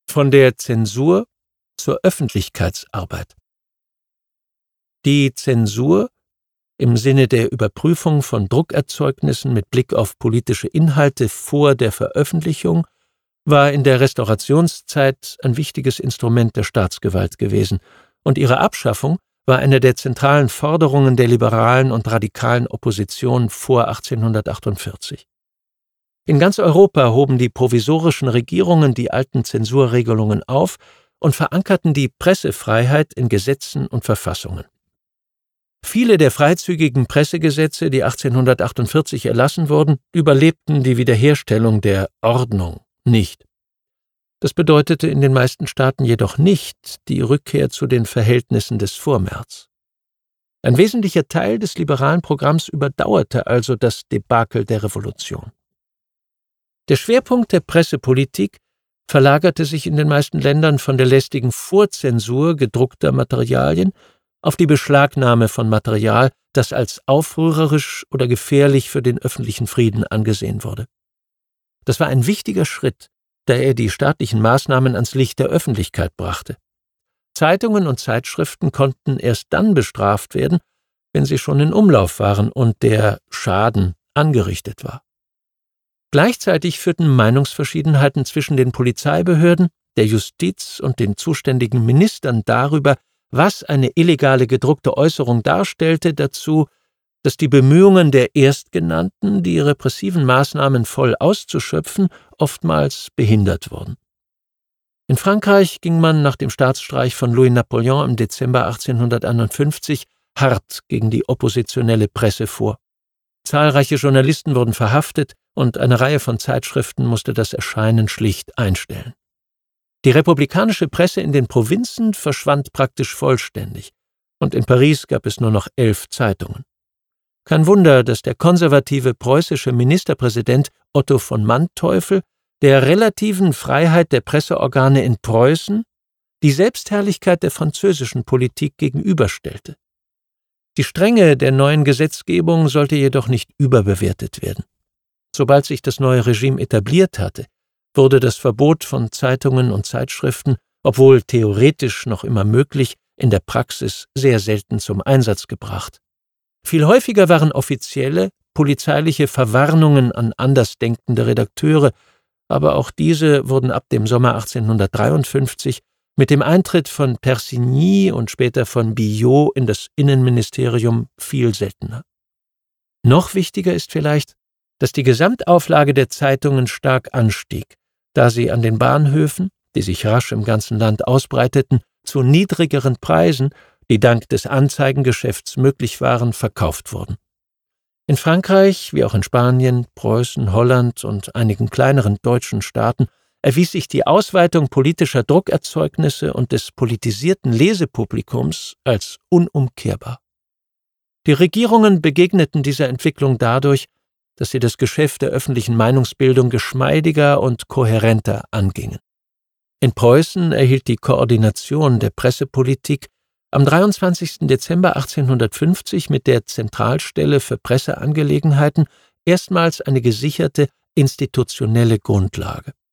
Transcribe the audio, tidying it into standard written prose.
Von der Zensur zur Öffentlichkeitsarbeit. Die Zensur im Sinne der Überprüfung von Druckerzeugnissen mit Blick auf politische Inhalte vor der Veröffentlichung war in der Restaurationszeit ein wichtiges Instrument der Staatsgewalt gewesen, und ihre Abschaffung war eine der zentralen Forderungen der liberalen und radikalen Opposition vor 1848. In ganz Europa hoben die provisorischen Regierungen die alten Zensurregelungen auf und verankerten die Pressefreiheit in Gesetzen und Verfassungen. Viele der freizügigen Pressegesetze, die 1848 erlassen wurden, überlebten die Wiederherstellung der Ordnung nicht. Das bedeutete in den meisten Staaten jedoch nicht die Rückkehr zu den Verhältnissen des Vormärz. Ein wesentlicher Teil des liberalen Programms überdauerte also das Debakel der Revolution. Der Schwerpunkt der Pressepolitik verlagerte sich in den meisten Ländern von der lästigen Vorzensur gedruckter Materialien auf die Beschlagnahme von Material, das als aufrührerisch oder gefährlich für den öffentlichen Frieden angesehen wurde. Das war ein wichtiger Schritt, da er die staatlichen Maßnahmen ans Licht der Öffentlichkeit brachte. Zeitungen und Zeitschriften konnten erst dann bestraft werden, wenn sie schon in Umlauf waren und der Schaden angerichtet war. Gleichzeitig führten Meinungsverschiedenheiten zwischen den Polizeibehörden, der Justiz und den zuständigen Ministern darüber, was eine illegale gedruckte Äußerung darstellte, dazu, dass die Bemühungen der Erstgenannten, die repressiven Maßnahmen voll auszuschöpfen, oftmals behindert wurden. In Frankreich ging man nach dem Staatsstreich von Louis Napoleon im Dezember 1851 hart gegen die oppositionelle Presse vor. Zahlreiche Journalisten wurden verhaftet und eine Reihe von Zeitschriften musste das Erscheinen schlicht einstellen. Die republikanische Presse in den Provinzen verschwand praktisch vollständig, und in Paris gab es nur noch 11 Zeitungen. Kein Wunder, dass der konservative preußische Ministerpräsident Otto von Manteuffel der relativen Freiheit der Presseorgane in Preußen die Selbstherrlichkeit der französischen Politik gegenüberstellte. Die Strenge der neuen Gesetzgebung sollte jedoch nicht überbewertet werden. Sobald sich das neue Regime etabliert hatte, wurde das Verbot von Zeitungen und Zeitschriften, obwohl theoretisch noch immer möglich, in der Praxis sehr selten zum Einsatz gebracht. Viel häufiger waren offizielle, polizeiliche Verwarnungen an andersdenkende Redakteure, aber auch diese wurden ab dem Sommer 1853 mit dem Eintritt von Persigny und später von Biot in das Innenministerium viel seltener. Noch wichtiger ist vielleicht, dass die Gesamtauflage der Zeitungen stark anstieg, da sie an den Bahnhöfen, die sich rasch im ganzen Land ausbreiteten, zu niedrigeren Preisen, die dank des Anzeigengeschäfts möglich waren, verkauft wurden. In Frankreich, wie auch in Spanien, Preußen, Holland und einigen kleineren deutschen Staaten erwies sich die Ausweitung politischer Druckerzeugnisse und des politisierten Lesepublikums als unumkehrbar. Die Regierungen begegneten dieser Entwicklung dadurch, dass sie das Geschäft der öffentlichen Meinungsbildung geschmeidiger und kohärenter angingen. In Preußen erhielt die Koordination der Pressepolitik am 23. Dezember 1850 mit der Zentralstelle für Presseangelegenheiten erstmals eine gesicherte institutionelle Grundlage.